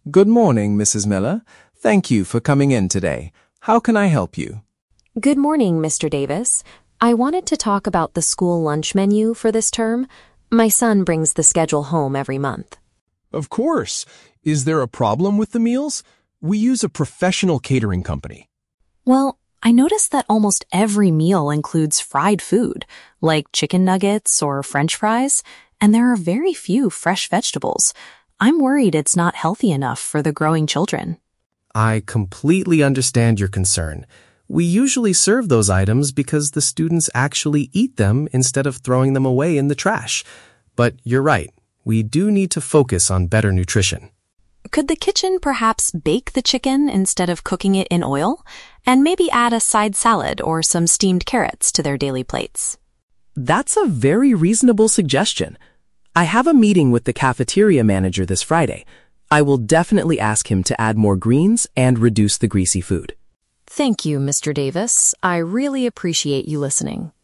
Good morning, Mrs. Miller. Thank you for coming in today. How can I help you? Good morning, Mr. Davis. I wanted to talk about the school lunch menu for this term. My son brings the schedule home every month. Of course. Is there a problem with the meals? We use a professional catering company. Well, I noticed that almost every meal includes fried food, like chicken nuggets or French fries, and there are very few fresh vegetables. I'm worried it's not healthy enough for the growing children. I completely understand your concern. We usually serve those items because the students actually eat them instead of throwing them away in the trash. But you're right, we do need to focus on better nutrition. Could the kitchen perhaps bake the chicken instead of cooking it in oil? And maybe add a side salad or some steamed carrots to their daily plates? That's a very reasonable suggestion. I have a meeting with the cafeteria manager this Friday. I will definitely ask him to add more greens and reduce the greasy food. Thank you, Mr. Davis. I really appreciate you listening.